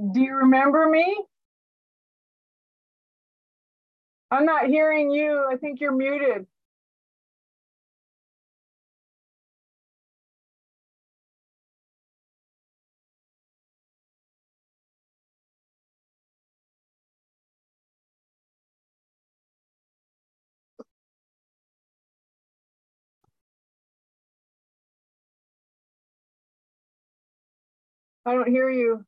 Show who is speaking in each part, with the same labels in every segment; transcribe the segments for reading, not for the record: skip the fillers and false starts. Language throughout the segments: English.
Speaker 1: Do you remember me? I'm not hearing you. I think you're muted. I don't hear you.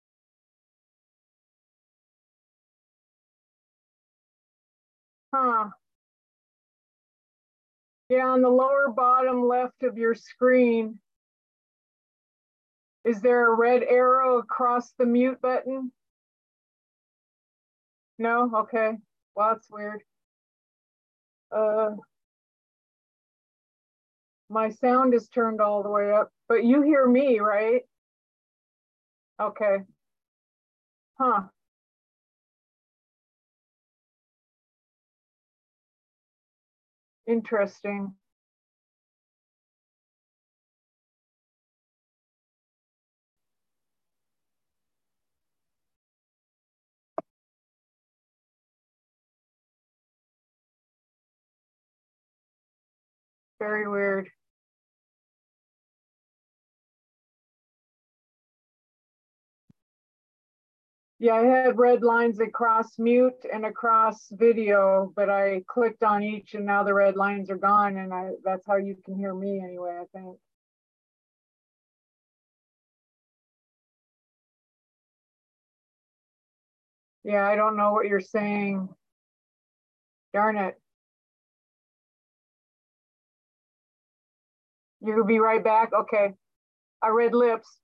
Speaker 1: Huh. Yeah, on the lower bottom left of your screen, is there a red arrow across the mute button? No? Okay. Well, that's weird. Uh, my sound is turned all the way up, but you hear me, right? Okay. Huh. Interesting. Very weird. Yeah, I had red lines across mute and across video, but I clicked on each and now the red lines are gone and that's how you can hear me anyway, I think. Yeah, I don't know what you're saying. Darn it. You'll be right back? Okay. I read lips.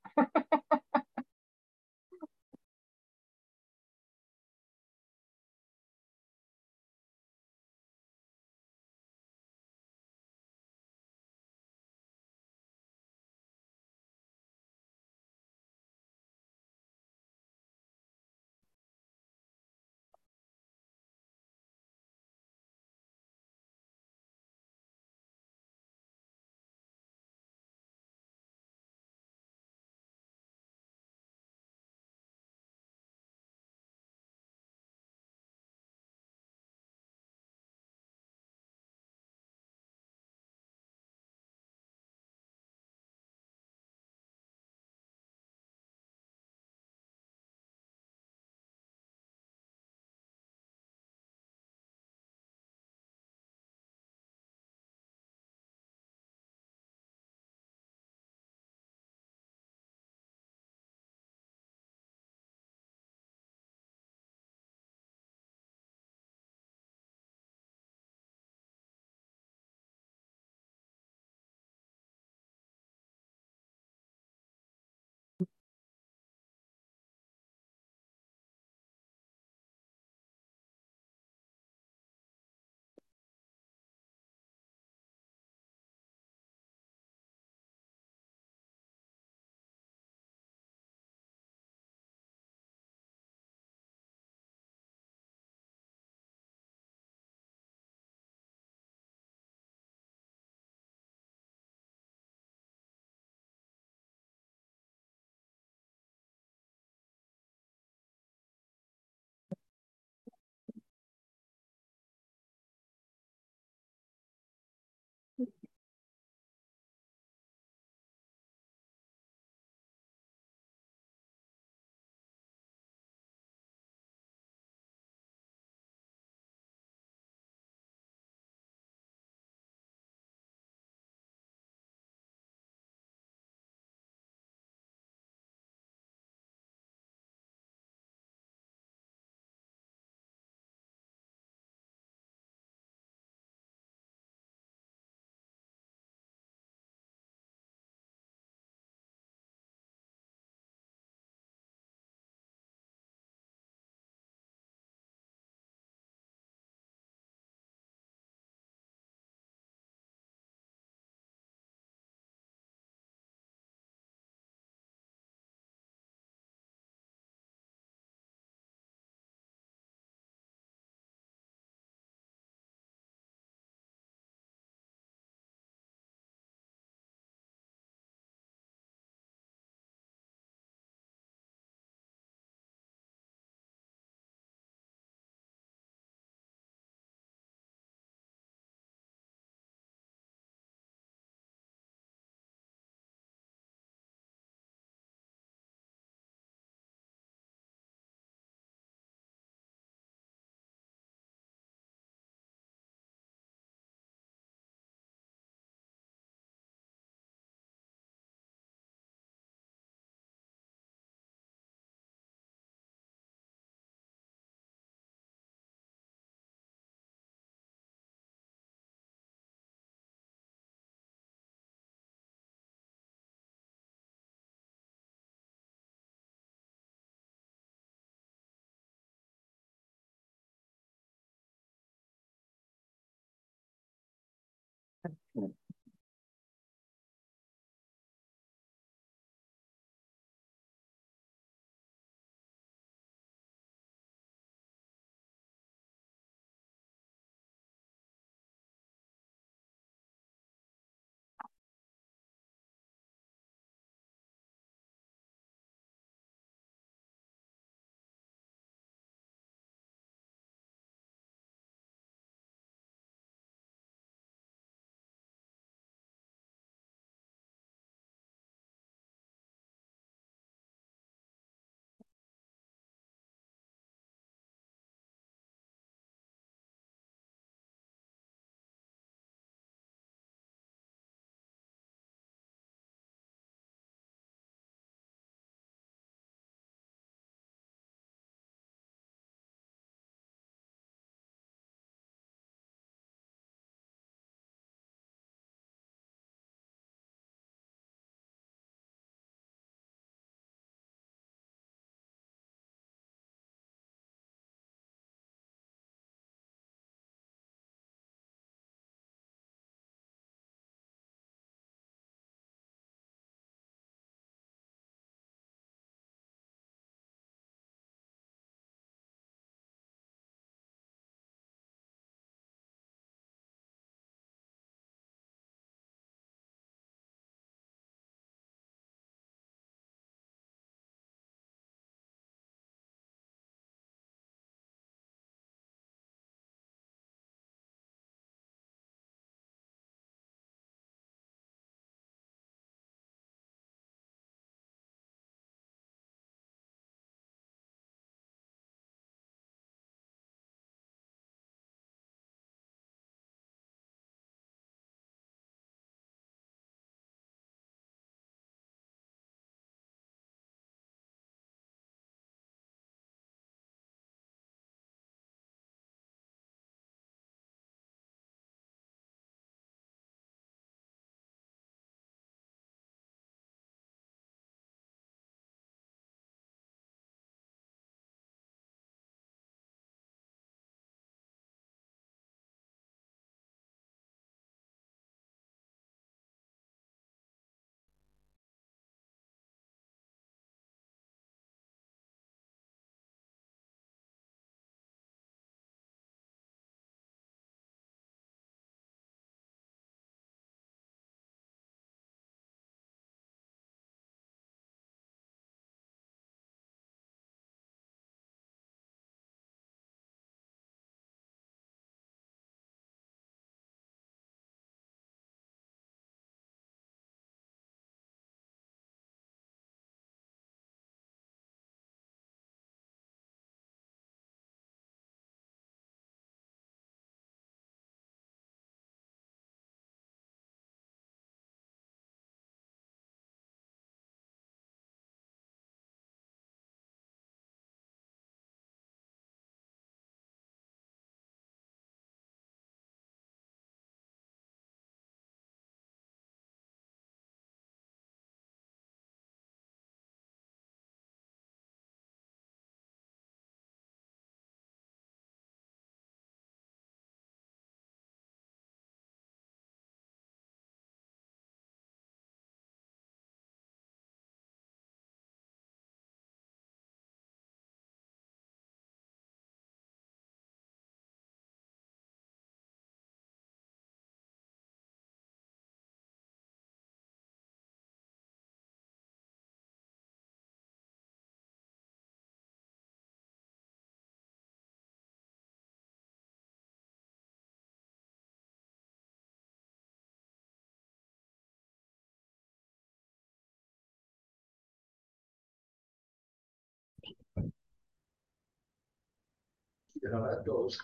Speaker 2: You know how that goes.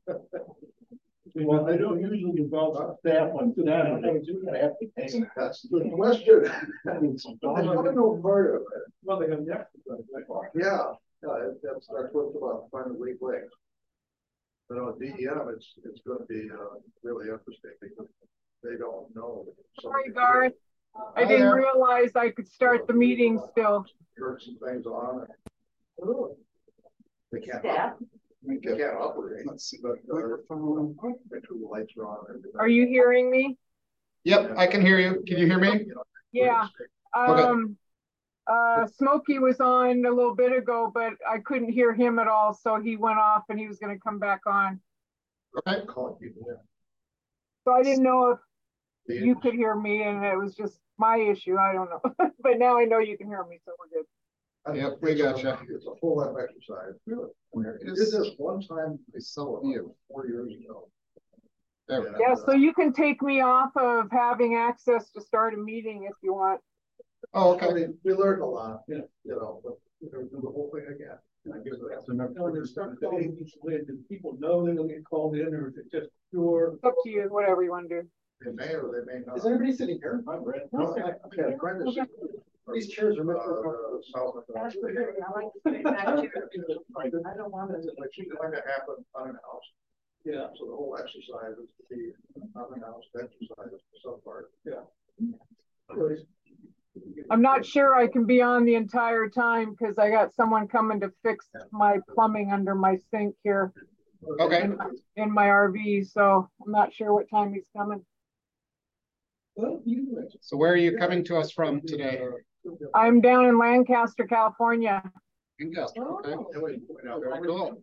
Speaker 2: Well, I don't usually involve staff on staff. You're gonna have to pay. That's the question. I want to know part of it. Well, they're gonna have to. Yeah, that's what's about finding weak links. But on DEM, it's going to be really interesting because they don't know.
Speaker 1: Sorry, Garth. I didn't realize I could start the meeting still.
Speaker 2: Turn some things on. They can't. They can't operate. Let's see the microphone. Make sure the lights are on.
Speaker 1: Are you hearing me?
Speaker 3: Yep, I can hear you. Can you hear me?
Speaker 1: Yeah. Smokey was on a little bit ago, but I couldn't hear him at all, so he went off and he was going to come back on.
Speaker 3: Okay.
Speaker 1: So I didn't know if you could hear me, and it was just my issue. I don't know. But now I know you can hear me, so we're good.
Speaker 3: Yep, we gotcha.
Speaker 2: It's a full life exercise. Really? It is this one time I saw you 4 years ago.
Speaker 1: Yeah, so you can take me off of having access to start a meeting if you want.
Speaker 3: Oh, okay.
Speaker 2: We learned a lot, you know, but we're going to do the whole thing again. People know they're going to get called in, or is it just pure?
Speaker 1: It's up to you, whatever you want to do.
Speaker 2: They may or they may not. Is everybody sitting here? I'm Brad. No, okay, these chairs are meant for South. I don't want it. Like, it's going to happen unannounced. Yeah. So the whole exercise is to be unannounced exercise for some part. Yeah.
Speaker 1: I'm not sure I can be on the entire time because I got someone coming to fix my plumbing under my sink here.
Speaker 3: Okay.
Speaker 1: In my RV, so I'm not sure what time he's coming.
Speaker 3: So where are you coming to us from today?
Speaker 1: I'm down in Lancaster, California.
Speaker 3: Lancaster, okay. Very cool.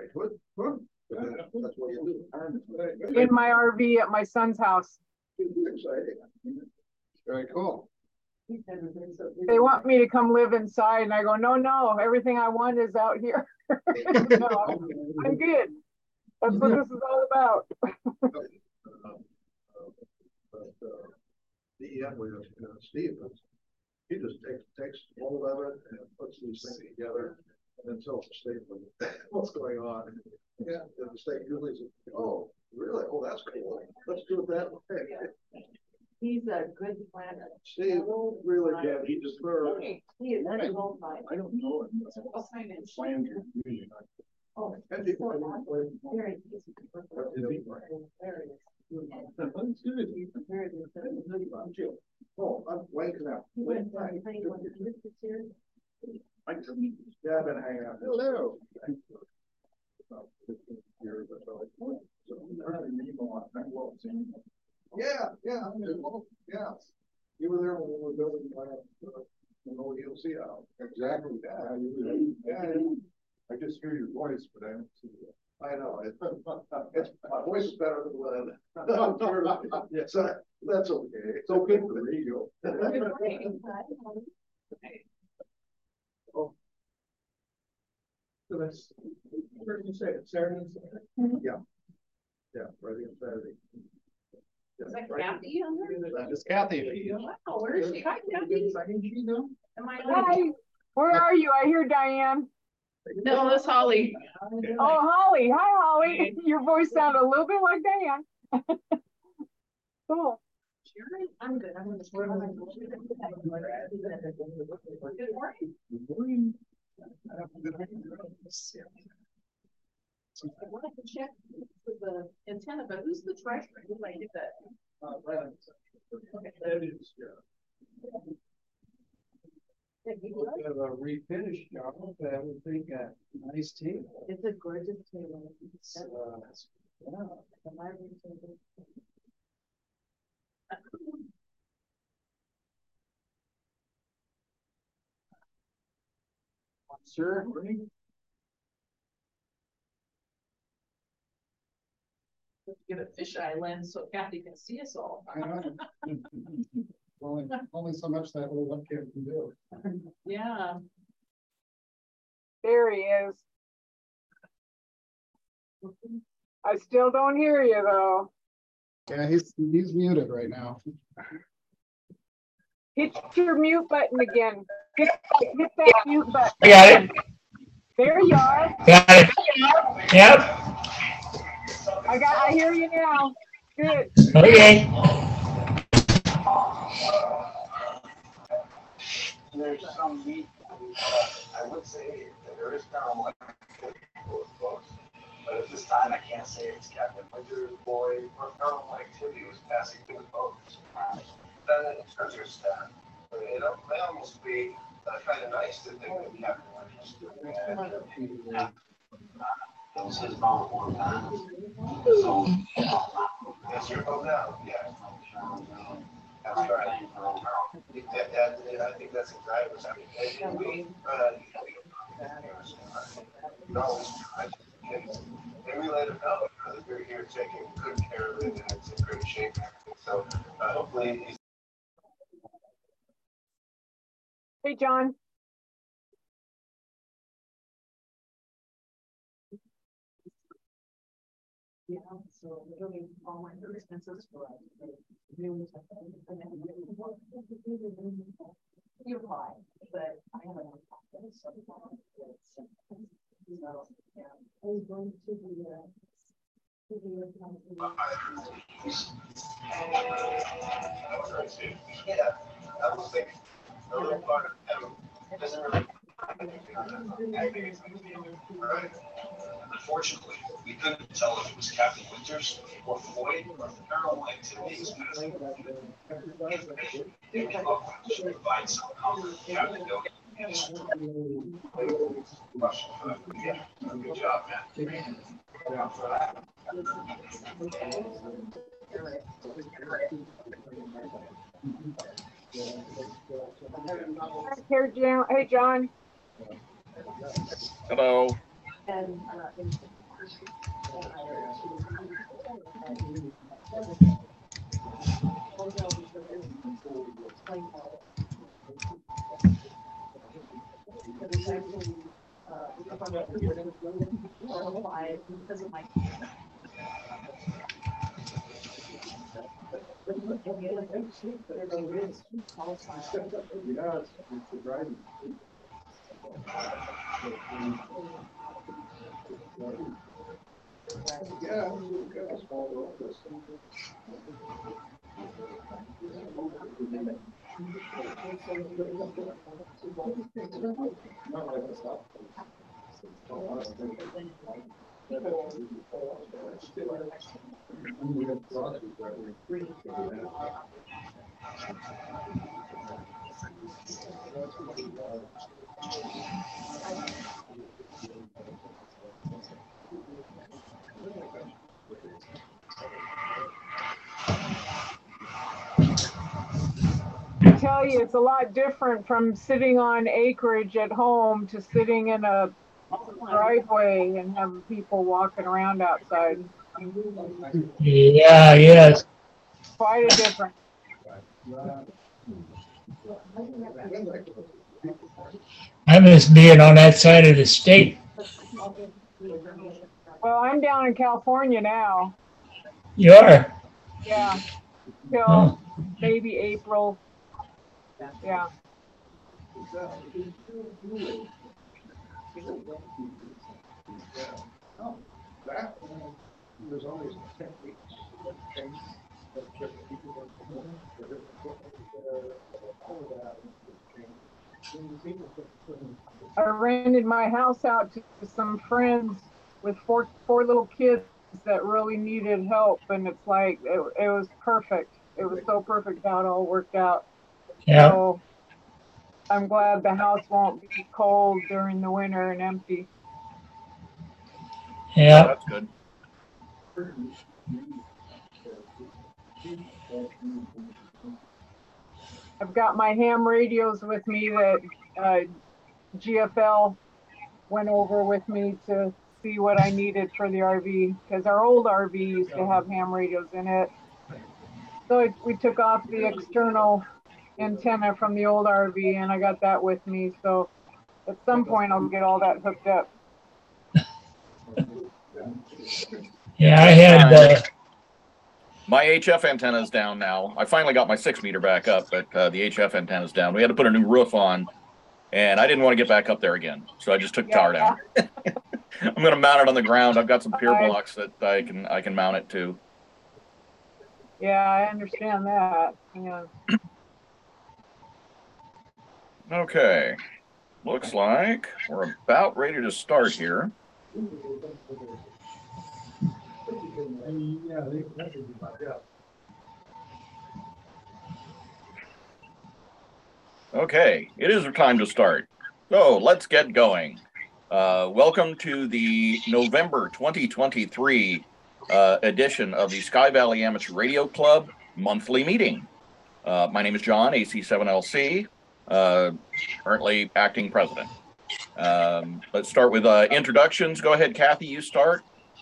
Speaker 1: In my RV at my son's house.
Speaker 3: Very cool.
Speaker 1: They want me to come live inside, and I go, no, everything I want is out here. No, I'm good. That's what this is all about.
Speaker 2: Steve, he just takes hold of it and puts these things together and then tells the state what's going on. Yeah, and the state usually says, oh, really? Oh, that's cool. Let's do it that way.
Speaker 4: He's a good planner.
Speaker 2: Steve, really good. He just
Speaker 4: he is a gold mine.
Speaker 2: I don't know it.
Speaker 4: Oh,
Speaker 2: And
Speaker 4: very easy to work with. Very
Speaker 2: oh, I'm waking up. Yeah, I've been hanging out. Hello. Yeah. You were there when we were building the OELC out. Exactly. Yeah. I just hear your voice, but I don't see it. I know. My voice is better than Lynn. Yes, that's okay. It's okay for the radio. Oh. So that's, where did you say it? Saturday? Yeah. Yeah, Friday and Saturday.
Speaker 4: Is that Kathy on there?
Speaker 3: That is Kathy.
Speaker 4: Wow, where is she? Hi, Kathy. Am I on?
Speaker 1: Hi, where are you? I hear Diane.
Speaker 4: No, that's Holly.
Speaker 1: Oh, Holly. Hi, Holly. Your voice sounded a little bit like Diane. Cool.
Speaker 4: I'm good. I'm going to Good morning. I wanted to check the antenna, but who's the treasurer? Who did I get that? Okay.
Speaker 2: That is, yeah. We have a refinished job. That would make a nice table.
Speaker 4: It's a gorgeous table.
Speaker 2: Yeah.
Speaker 4: The library table.
Speaker 2: Sir,
Speaker 4: get a fisheye lens so Kathy can see us all.
Speaker 3: I know. only so much that little webcam can do.
Speaker 4: Yeah.
Speaker 1: There he is. I still don't hear you though.
Speaker 3: Yeah, he's muted right now.
Speaker 1: Hit your mute button again. Hit that mute button.
Speaker 5: I got it.
Speaker 1: There you are.
Speaker 5: Got it. Yep.
Speaker 1: I hear you now. Good.
Speaker 5: Okay.
Speaker 6: There's some meat. I would say that there is paranormal activity for those books, but at this time I can't say it's Captain Winter's boy or paranormal activity was passing through the boats. Then in the treasure stand, it may almost be kind of nice to think that Captain Winter's it was his mouth one time. So, yes, you're going down, yeah. I think that's exactly what's happening. And we always try to kids, and we let them know that we're here taking good care of it and it's in great shape and everything. So hopefully he's.
Speaker 1: Hey, John.
Speaker 4: Yeah, so literally all my expenses for you apply, but I haven't. So yeah, I was going to
Speaker 6: Yeah, I was thinking a little part of him doesn't really. Right. Unfortunately, we couldn't tell if it was Captain Winters or Floyd or paranormal activity was passing. Information in the book should provide some comfort. Captain Doty. Yeah, good job, man.
Speaker 1: Hey, John.
Speaker 7: Hello.
Speaker 4: and because of my
Speaker 2: Yeah, we got a small office. Not like a stop.
Speaker 1: I tell you, it's a lot different from sitting on acreage at home to sitting in a driveway and having people walking around outside.
Speaker 5: Yeah, yes.
Speaker 1: Quite a difference.
Speaker 5: I miss being on that side of the state.
Speaker 1: Well, I'm down in California now.
Speaker 5: You are?
Speaker 1: Yeah. Till
Speaker 5: Oh.
Speaker 1: maybe April. Yeah.
Speaker 2: There's always techniques.
Speaker 1: I rented my house out to some friends with four little kids that really needed help, and it's like it was perfect. It was so perfect how it all worked out.
Speaker 5: Yeah.
Speaker 1: So I'm glad the house won't be cold during the winter and empty.
Speaker 5: Yeah.
Speaker 7: That's good.
Speaker 1: I've got my ham radios with me that GFL went over with me to see what I needed for the RV, because our old RV used to have ham radios in it. So we took off the external antenna from the old RV and I got that with me. So at some point I'll get all that hooked up.
Speaker 5: Yeah, I had
Speaker 7: My HF antenna is down now. I finally got my 6 meter back up, but the HF antenna is down. We had to put a new roof on, and I didn't want to get back up there again, so I just took tower down. I'm going to mount it on the ground. I've got some pier blocks that I can mount it to.
Speaker 1: Yeah, I understand that. Yeah.
Speaker 7: Okay, looks like we're about ready to start here. Okay, it is time to start. So let's get going. Welcome to the November 2023 edition of the Sky Valley Amateur Radio Club monthly meeting. My name is John, AC7LC, currently acting president. Let's start with introductions. Go ahead, Kathy, you start.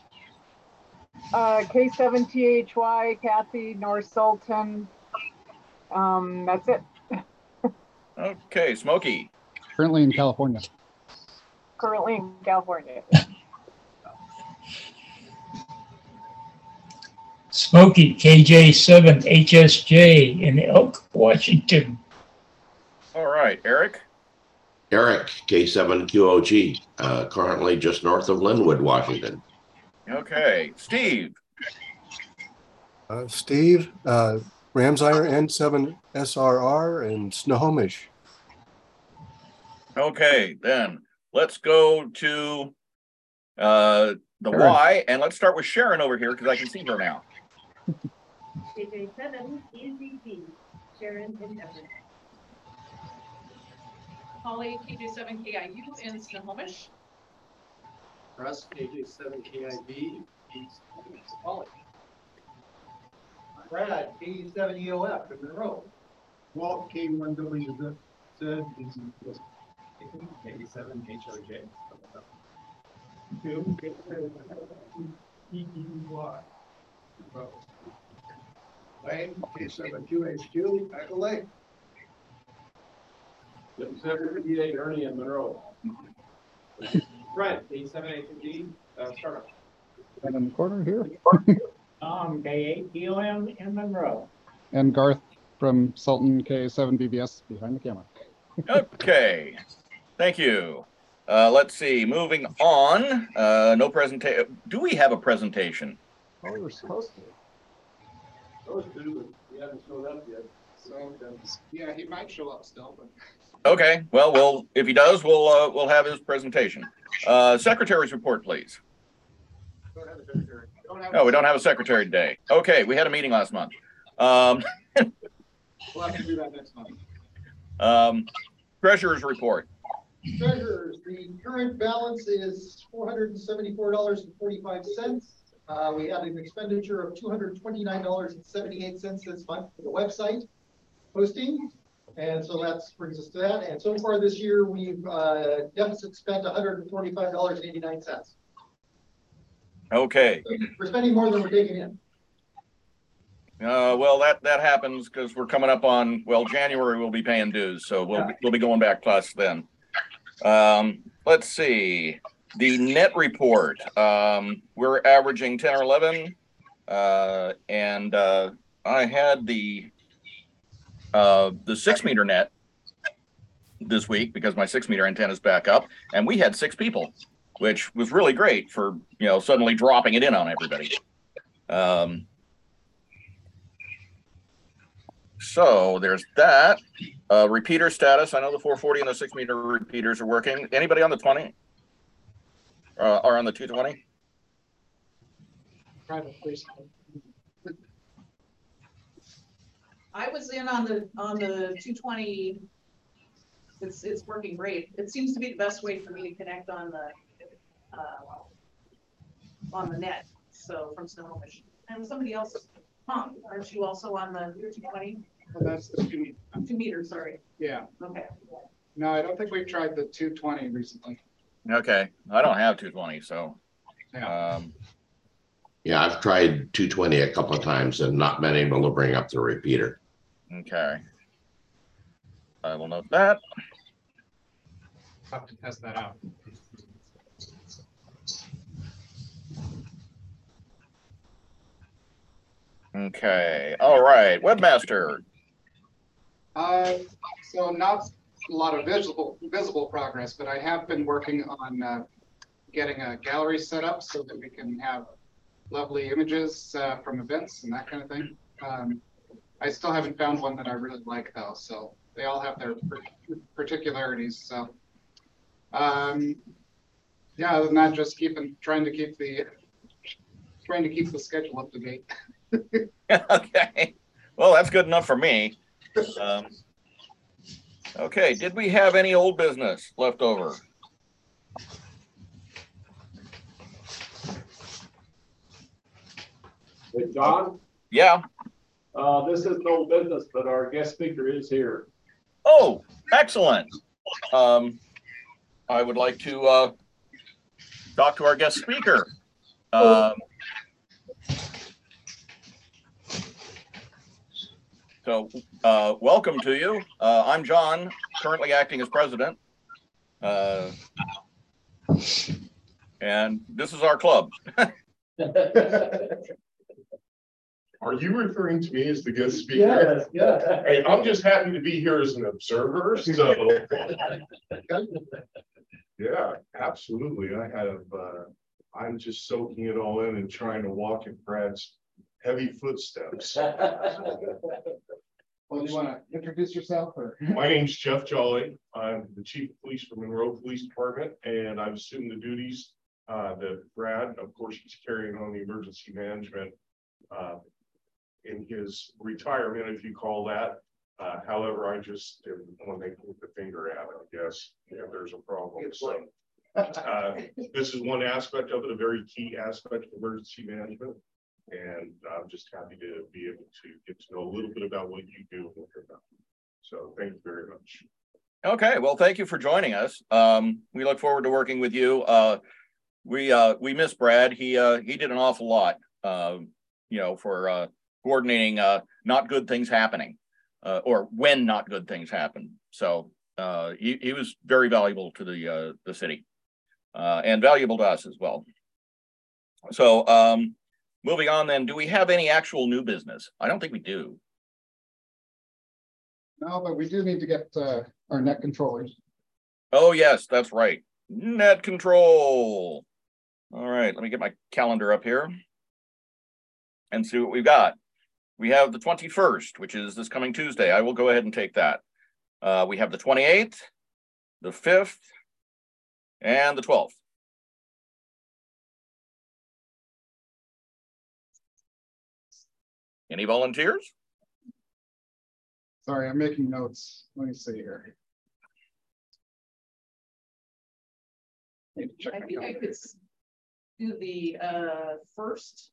Speaker 1: K7THY, Kathy, North Sultan. That's it.
Speaker 7: Okay, Smokey.
Speaker 3: Currently in California.
Speaker 1: Currently in California.
Speaker 5: Smokey, KJ7HSJ in Elk, Washington.
Speaker 7: All right, Eric.
Speaker 8: Eric, K7QOG, currently just north of Linwood, Washington.
Speaker 7: Okay, Steve.
Speaker 9: Steve, Ramsire N7SRR in Snohomish.
Speaker 7: Okay, then let's go to the
Speaker 3: Sharon.
Speaker 7: Y, and let's start with Sharon over here because I can see her now.
Speaker 4: KJ7 EZP, Sharon in Everett. Holly, KJ7KIU in Snohomish.
Speaker 10: Russ, KJ7KIB, Holly.
Speaker 2: Brad, K7EOF in Monroe.
Speaker 3: Walt K1WZ is
Speaker 10: KJ7HOJ.
Speaker 2: Wayne, K7QHQ, Echo Lake.
Speaker 10: K7EA Ernie in Monroe. Brent, K7HD, Startup.
Speaker 3: right in the corner here.
Speaker 5: K8EOM in Monroe.
Speaker 3: And Garth from Sultan K7BBS behind the camera.
Speaker 7: Okay, thank you. Let's see, moving on. No presentation. Do we have a presentation?
Speaker 3: Oh, we were supposed to.
Speaker 10: Those two, we haven't showed up yet.
Speaker 3: So, yeah, he might show up still, but.
Speaker 7: Okay, well, if he does, we'll have his presentation. Secretary's report, please.
Speaker 3: Don't have a secretary.
Speaker 7: No, we don't have a secretary today. Okay, we had a meeting last month.
Speaker 3: We'll have to do that next month.
Speaker 7: Treasurer's report.
Speaker 2: Treasurers, the current balance is $474.45. We had an expenditure of $229.78 this month for the website hosting. And so that brings us to that. And so far this year, we've deficit spent $145.89.
Speaker 7: Okay.
Speaker 2: We're spending more than we're taking in.
Speaker 7: Well, that happens because we're coming up on, well, January we'll be paying dues, so we'll be going back plus then. Let's see. The net report. We're averaging 10 or 11. And I had the 6-meter net this week because my 6-meter antenna is back up, and we had 6 people, which was really great for, suddenly dropping it in on everybody. So there's that. Repeater status. I know the 440 and the 6-meter repeaters are working. Anybody on the 20? Or on the 220?
Speaker 3: Private, please.
Speaker 4: I was in on the 220. It's working great. It seems to be the best way for me to connect on the net. So from Snohomish. And somebody else, Tom, aren't you also on the 220?
Speaker 3: Well, that's the 2 meter.
Speaker 4: 2 meters, sorry.
Speaker 3: Yeah.
Speaker 4: Okay.
Speaker 3: No, I don't think we've tried the 220 recently.
Speaker 7: Okay. I don't have 220, so.
Speaker 3: Yeah.
Speaker 8: Yeah, I've tried 220 a couple of times and not been able to bring up the repeater.
Speaker 7: Okay. I will note that.
Speaker 3: Have to test that out.
Speaker 7: Okay. All right. Webmaster.
Speaker 3: So not a lot of visible progress, but I have been working on getting a gallery set up so that we can have lovely images from events and that kind of thing. I still haven't found one that I really like though, so they all have their particularities. So yeah, other than that, just trying to keep the schedule up to date.
Speaker 7: Okay. Well, that's good enough for me. Okay. Did we have any old business left over?
Speaker 10: Hey, John,
Speaker 7: Yeah.
Speaker 10: This is no business, but our guest speaker is here.
Speaker 7: Oh, excellent. I would like to talk to our guest speaker. So welcome to you. I'm John, currently acting as president. And this is our club.
Speaker 11: Are you referring to me as the guest speaker?
Speaker 10: Yeah.
Speaker 11: Hey, I'm just happy to be here as an observer, so. Yeah, absolutely. I'm just soaking it all in and trying to walk in Brad's heavy footsteps.
Speaker 3: Well, do you want to introduce yourself or?
Speaker 11: My name's Jeff Jolly. I'm the chief of police for Monroe Police Department, and I've assumed the duties that Brad, of course, he's carrying on the emergency management in his retirement, if you call that. However, I just want to put the finger at it, I guess, if there's a problem. So this is one aspect of it, a very key aspect of emergency management. And I'm just happy to be able to get to know a little bit about what you do. So thank you very much.
Speaker 7: Okay, well, thank you for joining us. We look forward to working with you. We miss Brad. He did an awful lot, for coordinating not good things happening, or when not good things happen. So he was very valuable to the city, and valuable to us as well. So moving on then, do we have any actual new business? I don't think we do.
Speaker 3: No, but we do need to get our net controllers.
Speaker 7: Oh, yes, that's right. Net control. All right, let me get my calendar up here and see what we've got. We have the 21st, which is this coming Tuesday. I will go ahead and take that. We have the 28th, the 5th, and the 12th. Any volunteers?
Speaker 3: Sorry, I'm making notes. Let me see here. Need to check
Speaker 4: I
Speaker 3: my
Speaker 4: think I
Speaker 3: calendar.
Speaker 4: could do the first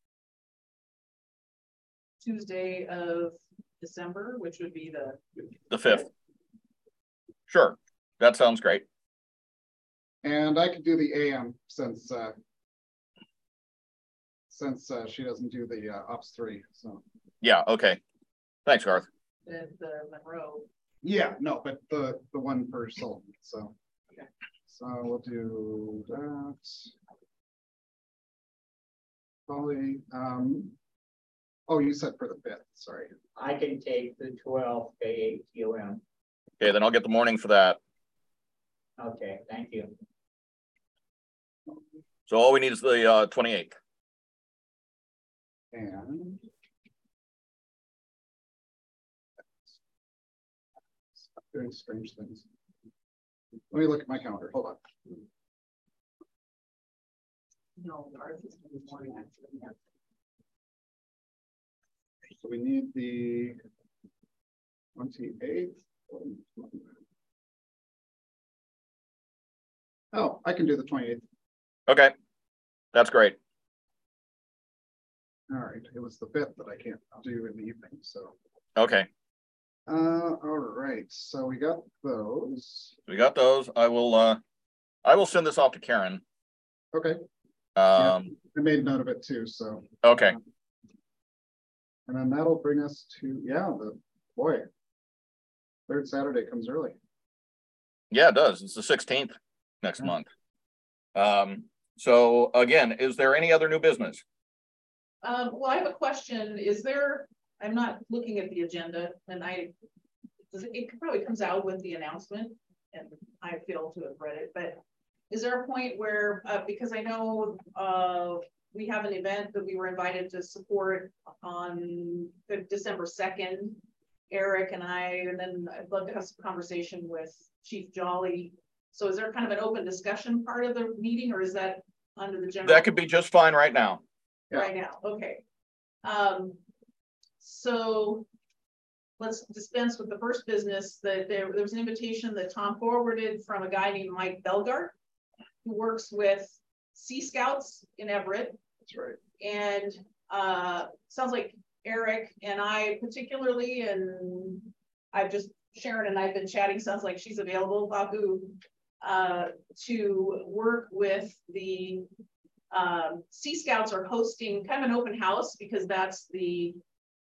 Speaker 4: Tuesday of December, which would be
Speaker 7: The 5th. Sure, that sounds great.
Speaker 3: And I could do the AM since she doesn't do the Ops 3. So
Speaker 7: Yeah, okay. Thanks, Garth.
Speaker 4: the Monroe.
Speaker 3: yeah, no, but the one per Sultan. So okay. So we'll do that. Probably. Oh, you said for the 5th. Sorry.
Speaker 12: I can take the 12th AATOM.
Speaker 7: Okay, then I'll get the morning for that.
Speaker 12: Okay, thank you.
Speaker 7: So all we need is the 28th.
Speaker 3: And doing strange things. Let me look at my calendar. Hold on.
Speaker 4: No, ours is in the morning actually. Yeah.
Speaker 3: So we need the 28th. Oh, I can do the 28th.
Speaker 7: Okay, that's great.
Speaker 3: All right, it was the 5th that I can't do in the evening, so.
Speaker 7: Okay.
Speaker 3: All right, so we got those.
Speaker 7: We got those. I will send this off to Karen.
Speaker 3: Okay. Yeah, I made note of it too, so.
Speaker 7: Okay.
Speaker 3: And then that'll bring us to, boy, third Saturday comes early.
Speaker 7: Yeah, it does. It's the 16th next month. So again, is there any other new business?
Speaker 4: Well, I have a question. I'm not looking at the agenda, and it probably comes out with the announcement, and I failed to have read it, but is there a point where, because I know we have an event that we were invited to support on December 2nd, Eric and I, and then I'd love to have some conversation with Chief Jolly. So is there kind of an open discussion part of the meeting, or is that under the general?
Speaker 7: That could be just fine right now.
Speaker 4: Right now, okay. So let's dispense with the first business. That there was an invitation that Tom forwarded from a guy named Mike Belgart, who works with Sea Scouts in Everett.
Speaker 3: That's right.
Speaker 4: And sounds like Eric and I particularly, and Sharon and I've been chatting, sounds like she's available, Babu, to work with the Sea Scouts are hosting kind of an open house, because that's the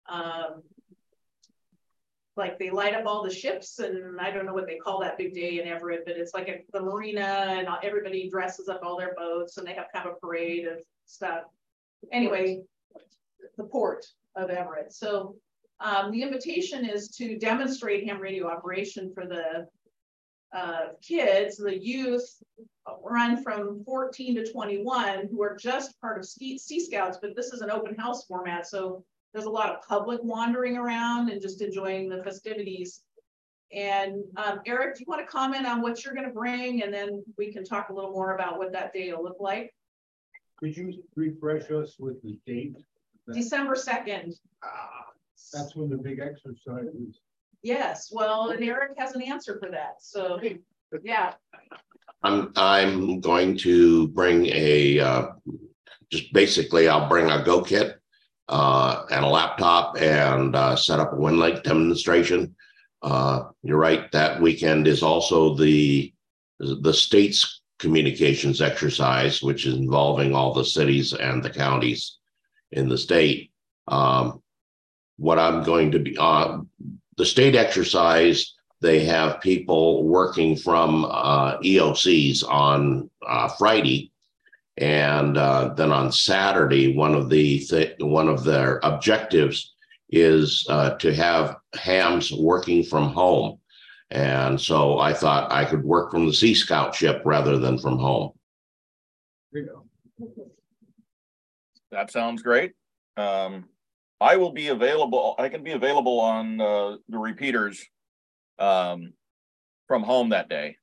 Speaker 4: like they light up all the ships, and I don't know what they call that big day in Everett, but it's like the marina, and everybody dresses up all their boats, and they have kind of a parade of stuff. Anyway, the port of Everett. So the invitation is to demonstrate ham radio operation for the kids, the youth, run from 14 to 21, who are just part of Sea Scouts, but this is an open house format. So there's a lot of public wandering around and just enjoying the festivities. And Eric, do you want to comment on what you're going to bring? And then we can talk a little more about what that day will look like.
Speaker 10: Could you refresh us with the date?
Speaker 4: December 2nd.
Speaker 10: That's when the big exercise is.
Speaker 4: Yes, well, and Eric has an answer for that. So, yeah.
Speaker 8: I'm going to bring just basically I'll bring a Go kit and a laptop and set up a Wind Lake demonstration. You're right, that weekend is also the state's communications exercise, which is involving all the cities and the counties in the state. What I'm going to be the state exercise, they have people working from EOCs on Friday, and then on Saturday, one of their objectives is to have hams working from home. And so I thought I could work from the Sea Scout ship rather than from home.
Speaker 10: There you go.
Speaker 7: That sounds great. I will be available. I can be available on the repeaters from home that day.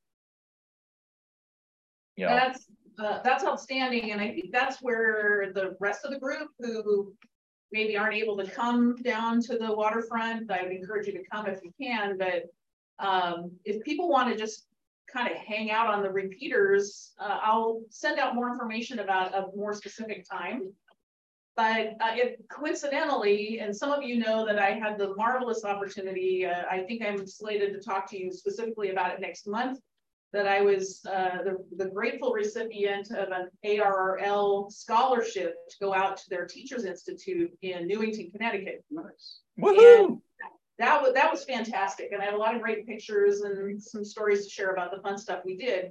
Speaker 7: Yeah,
Speaker 4: that's outstanding, and I think that's where the rest of the group who maybe aren't able to come down to the waterfront, I would encourage you to come if you can. But if people want to just kind of hang out on the repeaters, I'll send out more information about a more specific time. But coincidentally, and some of you know that I had the marvelous opportunity, I think I'm slated to talk to you specifically about it next month, that I was the grateful recipient of an ARRL scholarship to go out to their Teachers Institute in Newington, Connecticut.
Speaker 7: Nice. Woohoo!
Speaker 4: That was fantastic. And I have a lot of great pictures and some stories to share about the fun stuff we did.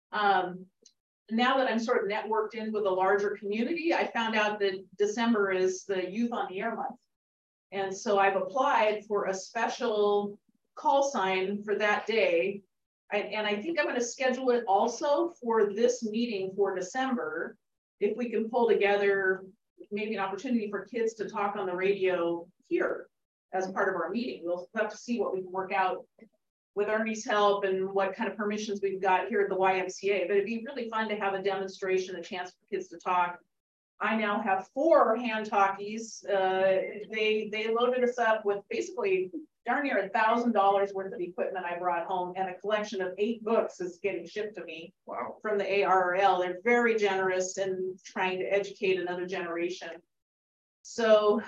Speaker 4: Now that I'm sort of networked in with a larger community, I found out that December is the Youth on the Air month. And so I've applied for a special call sign for that day. And I think I'm going to schedule it also for this meeting for December, if we can pull together maybe an opportunity for kids to talk on the radio here as part of our meeting. We'll have to see what we can work out with Ernie's help and what kind of permissions we've got here at the YMCA. But it'd be really fun to have a demonstration, a chance for kids to talk. I now have 4 hand talkies. They loaded us up with basically darn near $1,000 worth of equipment I brought home, and a collection of 8 books is getting shipped to me. Wow. From the ARRL. They're very generous in trying to educate another generation. So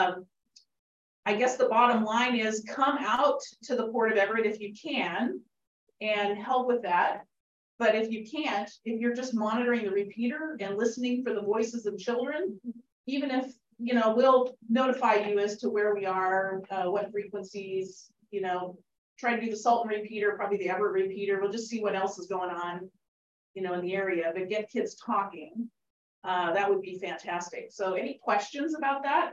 Speaker 4: I guess the bottom line is come out to the Port of Everett if you can and help with that. But if you can't, if you're just monitoring the repeater and listening for the voices of children, even if, you know, we'll notify you as to where we are, what frequencies, you know, try to do the Sultan repeater, probably the Everett repeater. We'll just see what else is going on, you know, in the area, but get kids talking. That would be fantastic. So any questions about that?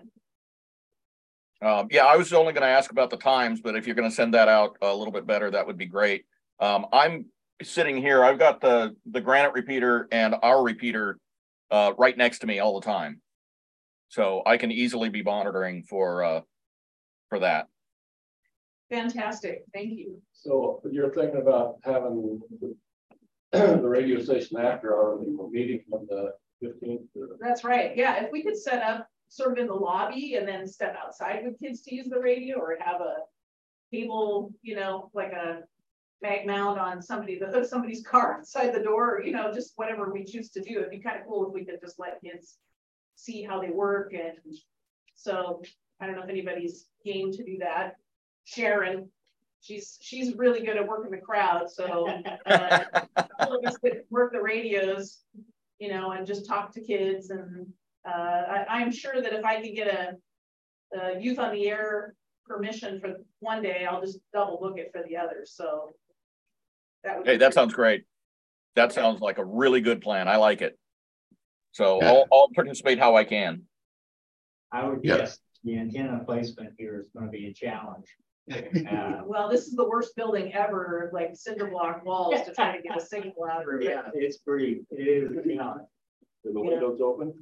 Speaker 7: Yeah, I was only going to ask about the times, but if you're going to send that out a little bit better, that would be great. I'm sitting here. I've got the Granite repeater and our repeater right next to me all the time, so I can easily be monitoring for that.
Speaker 4: Fantastic, thank you.
Speaker 10: So you're thinking about having the radio station after our meeting on the 15th?
Speaker 4: That's right. Yeah, if we could set up sort of in the lobby and then step outside with kids to use the radio, or have a cable, you know, like a mag mount on somebody's car outside the door, or, you know, just whatever we choose to do. It'd be kind of cool if we could just let kids see how they work. And so I don't know if anybody's game to do that. Sharon, she's really good at working the crowd. So all of us that work the radios, you know, and just talk to kids. And I'm sure that if I could get a youth on the air permission for one day, I'll just double book it for the others. So that would
Speaker 7: that sounds great. That sounds like a really good plan. I like it. So
Speaker 8: Yeah.
Speaker 7: I'll participate how I can.
Speaker 12: I would guess the antenna placement here is going to be a challenge.
Speaker 4: Well, this is the worst building ever, like cinder block walls to try to get a signal out of it.
Speaker 12: Yeah, it is a challenge.
Speaker 10: Are the windows open?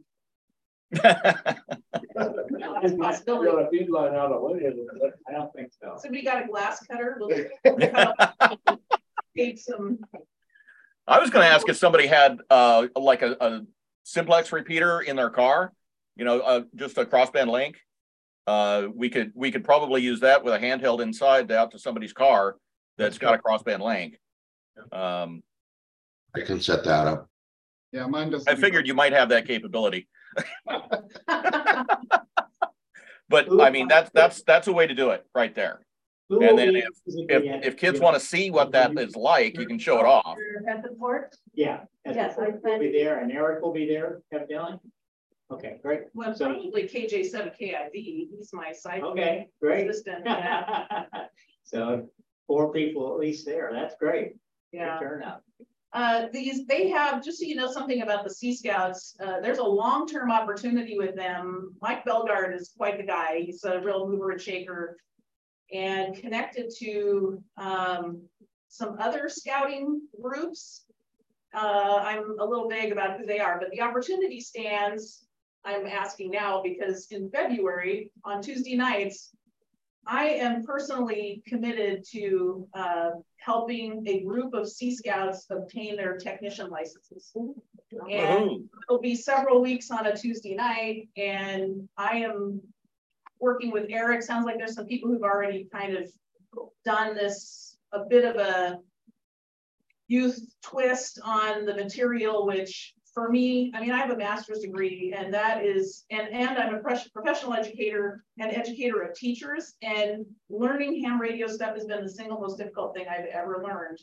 Speaker 4: That's a possibility.
Speaker 10: Got a feed line out of window.
Speaker 12: I don't think so.
Speaker 4: Somebody got a glass cutter? Take some.
Speaker 7: I was going to ask if somebody had like a simplex repeater in their car, you know, just a crossband link. We could probably use that with a handheld inside out to somebody's car that's got a crossband link.
Speaker 8: I can set that up.
Speaker 3: Yeah, mine doesn't.
Speaker 7: I figured you might have that capability. But I mean, that's a way to do it right there. And then if kids want to see what that is like, you can show it off.
Speaker 4: At the port?
Speaker 12: Yeah.
Speaker 4: Yes,
Speaker 12: will be there, and Eric will be there, evidently. Okay, great.
Speaker 4: Well,
Speaker 12: So-
Speaker 4: probably KJ7KIV. He's my site
Speaker 12: Okay, great.
Speaker 4: assistant. Yeah.
Speaker 12: So 4 people at least there. That's great.
Speaker 4: Yeah.
Speaker 12: Good turnout.
Speaker 4: They have, just so you know something about the Sea Scouts, there's a long-term opportunity with them. Mike Belgard is quite the guy. He's a real mover and shaker, and connected to some other scouting groups. I'm a little vague about who they are, but the opportunity stands. I'm asking now because in February on Tuesday nights, I am personally committed to helping a group of Sea Scouts obtain their technician licenses. And it'll be several weeks on a Tuesday night, and I am working with Eric. Sounds like there's some people who've already kind of done this, a bit of a youth twist on the material, which for me, I mean, I have a master's degree, and that is, and I'm a professional educator and educator of teachers, and learning ham radio stuff has been the single most difficult thing I've ever learned.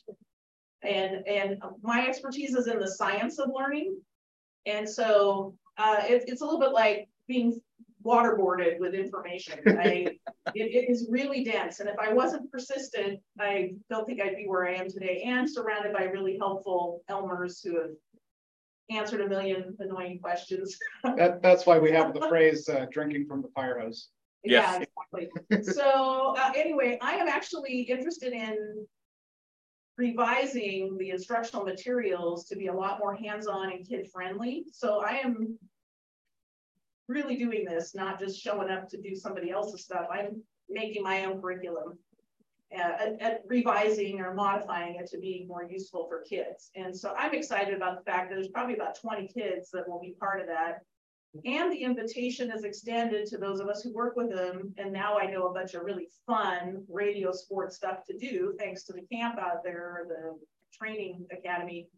Speaker 4: And my expertise is in the science of learning. And so it's a little bit like being waterboarded with information. It is really dense. And if I wasn't persistent, I don't think I'd be where I am today, and surrounded by really helpful Elmers who have answered a million annoying questions.
Speaker 3: That's why we have the phrase drinking from the fire hose.
Speaker 4: Yeah, exactly. So anyway, I am actually interested in revising the instructional materials to be a lot more hands-on and kid-friendly. So I am really doing this, not just showing up to do somebody else's stuff. I'm making my own curriculum, at revising or modifying it to be more useful for kids. And so I'm excited about the fact that there's probably about 20 kids that will be part of that. And the invitation is extended to those of us who work with them. And now I know a bunch of really fun radio sports stuff to do, thanks to the camp out there, the training academy,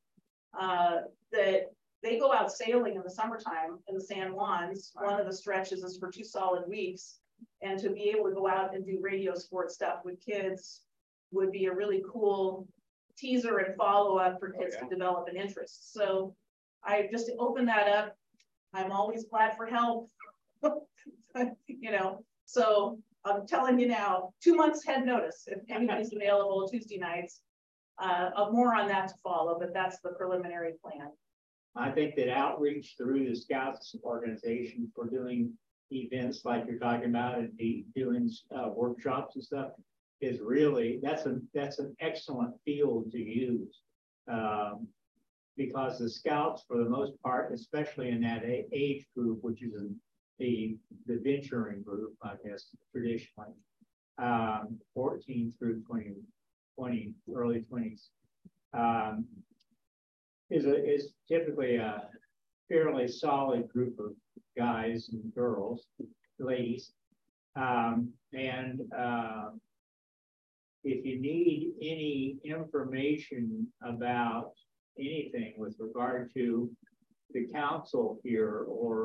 Speaker 4: that they go out sailing in the summertime in the San Juans. One of the stretches is for 2 solid weeks. And to be able to go out and do radio sports stuff with kids would be a really cool teaser and follow-up for kids to develop an interest. So I just opened that up. I'm always glad for help, you know, so I'm telling you now, 2 months head notice if anybody's available Tuesday nights. More on that to follow, but that's the preliminary plan.
Speaker 12: I think that outreach through the Scouts organization for doing events like you're talking about and doing workshops and stuff is really, that's an excellent field to use. Because the Scouts, for the most part, especially in that age group, which is the venturing group, I guess, traditionally, 14 through 20, early 20s, is typically a fairly solid group of guys and girls, ladies. If you need any information about anything with regard to the council here or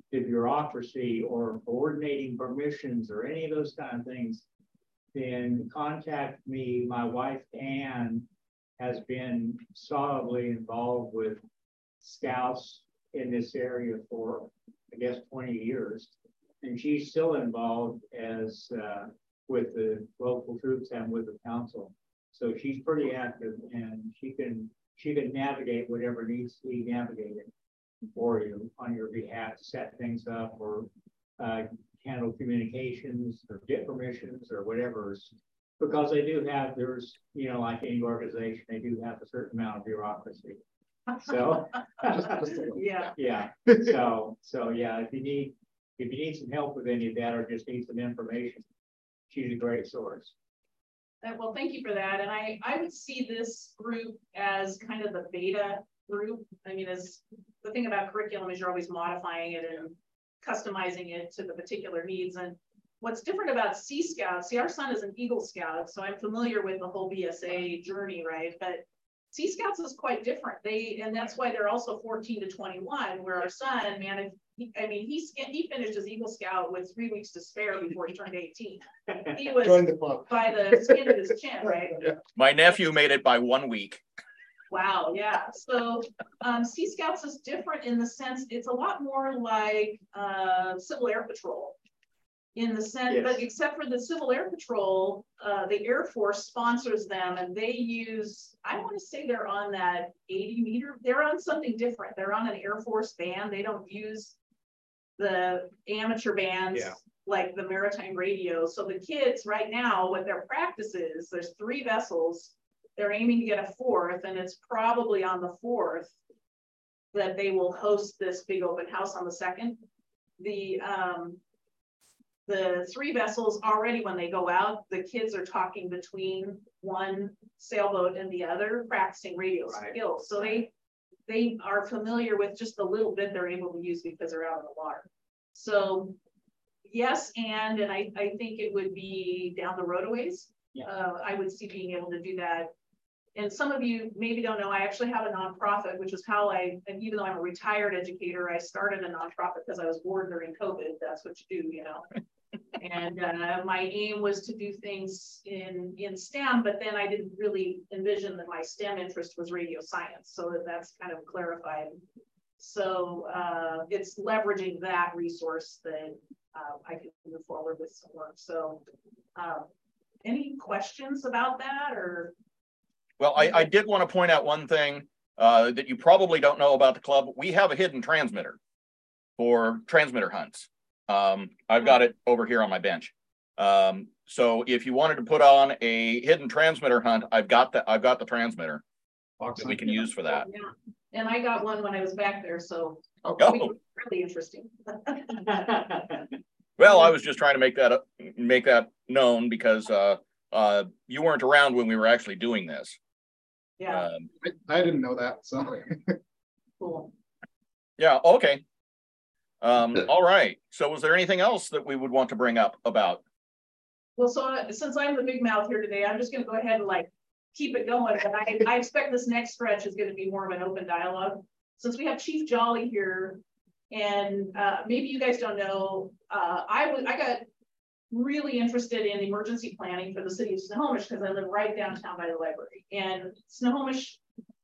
Speaker 12: the bureaucracy or coordinating permissions or any of those kind of things, then contact me. My wife, Ann, has been solidly involved with scouts in this area for, I guess, 20 years. And she's still involved as with the local troops and with the council. So she's pretty active, and she can navigate whatever needs to be navigated for you on your behalf to set things up or handle communications or get permissions or whatever. Because they do have, there's, you know, like any organization, they do have a certain amount of bureaucracy. So
Speaker 4: Yeah.
Speaker 12: yeah. So yeah, if you need some help with any of that or just need some information, she's a great source.
Speaker 4: Well, thank you for that. And I would see this group as kind of the beta group. I mean, as the thing about curriculum is you're always modifying it and customizing it to the particular needs. And what's different about Sea Scouts, see, our son is an Eagle Scout, so I'm familiar with the whole BSA journey, right? But Sea Scouts is quite different. And that's why they're also 14 to 21, where our son managed. He finished his Eagle Scout with 3 weeks to spare before he turned 18. He was
Speaker 2: Join the club
Speaker 4: by the skin of his chin, right?
Speaker 7: Yeah. My nephew made it by 1 week.
Speaker 4: Wow, yeah. So Sea Scouts is different in the sense it's a lot more like Civil Air Patrol. In the sense,
Speaker 12: yes.
Speaker 4: But except for the Civil Air Patrol, the Air Force sponsors them, and they use, I want to say they're on that 80 meter, they're on something different. They're on an Air Force band. They don't use the amateur bands like the maritime radio. So the kids right now, what their practice is, there's 3 vessels. They're aiming to get a 4th, and it's probably on the 4th that they will host this big open house on the 2nd. The 3 vessels already, when they go out, the kids are talking between one sailboat and the other, practicing radio skills. So they are familiar with just the little bit they're able to use because they're out on the water. So yes, and I think it would be down the road a ways. I would see being able to do that. And some of you maybe don't know, I actually have a nonprofit, which is how and even though I'm a retired educator, I started a nonprofit because I was bored during COVID. That's what you do, you know. And my aim was to do things in STEM, but then I didn't really envision that my STEM interest was radio science. So that's kind of clarified. So it's leveraging that resource that I can move forward with some work. So any questions about that or?
Speaker 7: Well, I did want to point out one thing that you probably don't know about the club. We have a hidden transmitter for transmitter hunts. I've got it over here on my bench. So if you wanted to put on a hidden transmitter hunt, I've got the transmitter that we can use for that.
Speaker 4: Yeah. And I got one when I was back there, so really interesting.
Speaker 7: Well, I was just trying to make that known because you weren't around when we were actually doing this.
Speaker 4: Yeah.
Speaker 3: I didn't know that. So
Speaker 4: cool.
Speaker 7: Yeah. Okay. All right. So was there anything else that we would want to bring up about?
Speaker 4: Well, so since I'm the big mouth here today, I'm just going to go ahead and keep it going. But I expect this next stretch is going to be more of an open dialogue. Since we have Chief Jolly here, and maybe you guys don't know, I got really interested in emergency planning for the city of Snohomish because I live right downtown by the library. And Snohomish,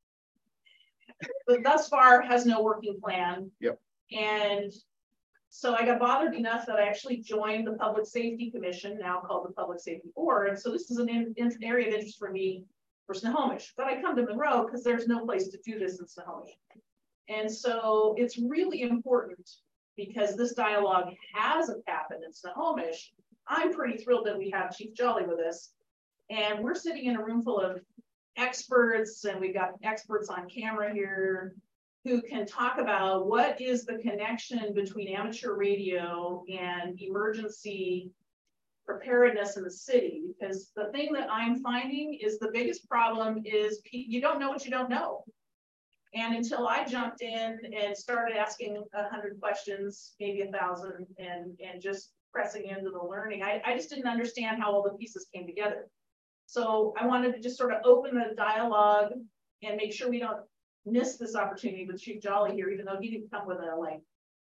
Speaker 4: thus far, has no working plan.
Speaker 3: Yep.
Speaker 4: And so I got bothered enough that I actually joined the Public Safety Commission, now called the Public Safety Board. So this is an area of interest for me for Snohomish. But I come to Monroe because there's no place to do this in Snohomish. And so it's really important because this dialogue hasn't happened in Snohomish. I'm pretty thrilled that we have Chief Jolly with us. And we're sitting in a room full of experts, and we've got experts on camera here who can talk about what is the connection between amateur radio and emergency preparedness in the city. Because the thing that I'm finding is the biggest problem is you don't know what you don't know. And until I jumped in and started asking 100 questions, maybe 1,000, and just pressing into the learning, I just didn't understand how all the pieces came together. So I wanted to just sort of open the dialogue and make sure we don't miss this opportunity with Chief Jolly here, even though he didn't come with a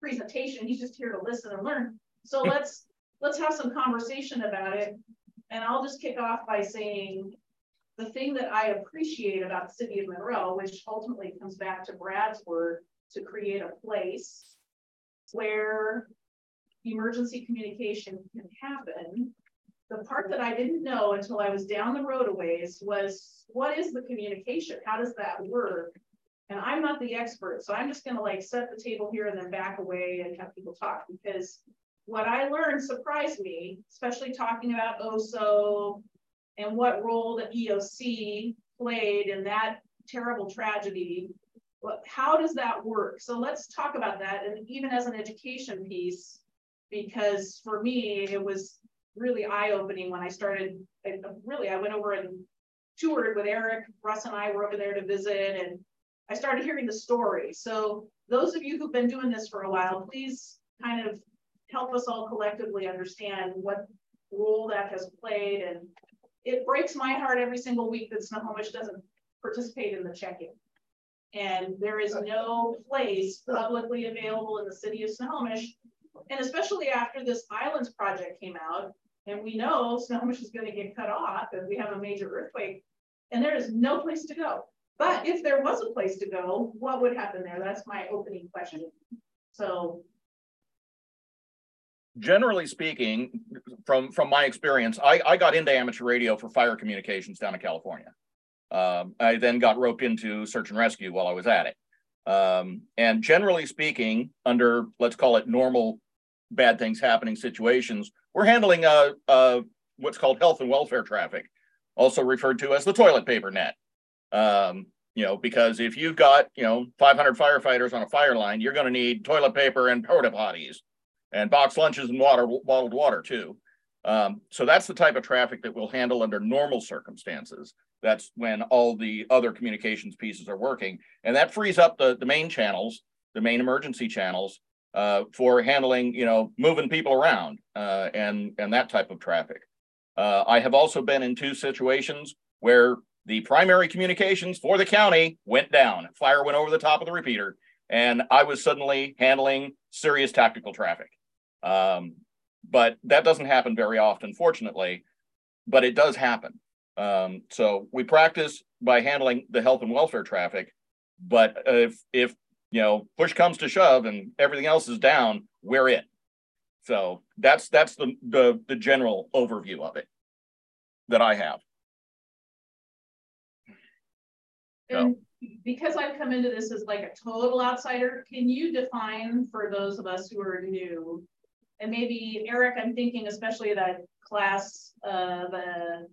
Speaker 4: presentation. He's just here to listen and learn. So let's have some conversation about it. And I'll just kick off by saying the thing that I appreciate about the city of Monroe, which ultimately comes back to Brad's word, to create a place where emergency communication can happen. The part that I didn't know until I was down the road a ways was, what is the communication? How does that work? And I'm not the expert, so I'm just going to like set the table here and then back away and have people talk, because what I learned surprised me, especially talking about OSO and what role the EOC played in that terrible tragedy. How does that work? So let's talk about that, and even as an education piece, because for me, it was really eye-opening when I started. I went over and toured with Eric. Russ and I were over there to visit, and I started hearing the story. So those of you who've been doing this for a while, please kind of help us all collectively understand what role that has played. And it breaks my heart every single week that Snohomish doesn't participate in the check-in. And there is no place publicly available in the city of Snohomish. And especially after this Islands project came out, and we know Snohomish is going to get cut off as we have a major earthquake, and there is no place to go. But if there was a place to go, what would happen there? That's my opening question. So,
Speaker 7: generally speaking, from my experience, I got into amateur radio for fire communications down in California. I then got roped into search and rescue while I was at it. And generally speaking, under, let's call it normal bad things happening situations, we're handling what's called health and welfare traffic, also referred to as the toilet paper net. Because if you've got, 500 firefighters on a fire line, you're going to need toilet paper and porta potties and box lunches and bottled water too. So that's the type of traffic that we'll handle under normal circumstances. That's when all the other communications pieces are working. And that frees up the main channels, the main emergency channels, for handling, moving people around and that type of traffic. I have also been in two situations where the primary communications for the county went down. Fire went over the top of the repeater, and I was suddenly handling serious tactical traffic. But that doesn't happen very often, fortunately, but it does happen. So we practice by handling the health and welfare traffic, but if push comes to shove and everything else is down, we're in. So that's the general overview of it that I have.
Speaker 4: And because I've come into this as like a total outsider, can you define for those of us who are new, and maybe Eric, I'm thinking especially that class, the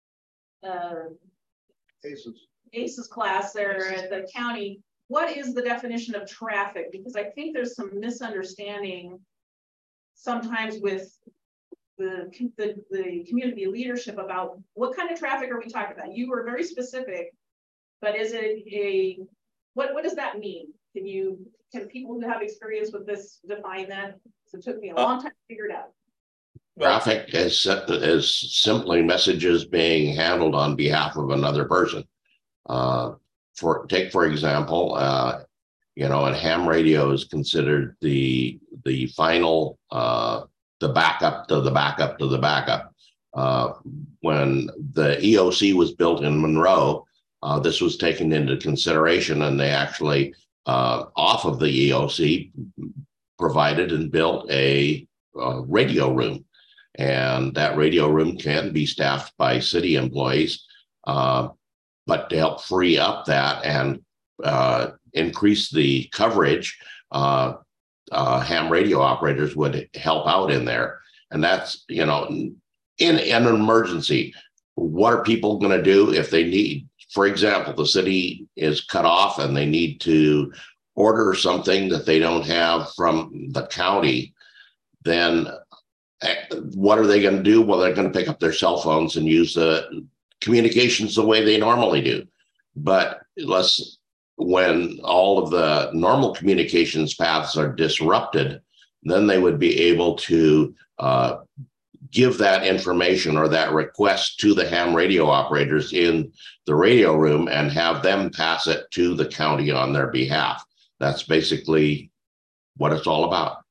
Speaker 4: ACES class there at the county, what is the definition of traffic? Because I think there's some misunderstanding sometimes with the community leadership about what kind of traffic are we talking about? You were very specific, but is it what does that mean? Can people who have experience with this define that? So it took me a long time to figure it out.
Speaker 8: Traffic is simply messages being handled on behalf of another person. For example, and ham radio is considered the final the backup to the backup to the backup. When the EOC was built in Monroe, this was taken into consideration, and they actually off of the EOC provided and built a radio room. And that radio room can be staffed by city employees, but to help free up that and increase the coverage, ham radio operators would help out in there. And that's, in an emergency, what are people going to do if they need, for example, the city is cut off and they need to order something that they don't have from the county, then what are they going to do? Well, they're going to pick up their cell phones and use the communications the way they normally do. But when all of the normal communications paths are disrupted, then they would be able to give that information or that request to the ham radio operators in the radio room and have them pass it to the county on their behalf. That's basically what it's all about.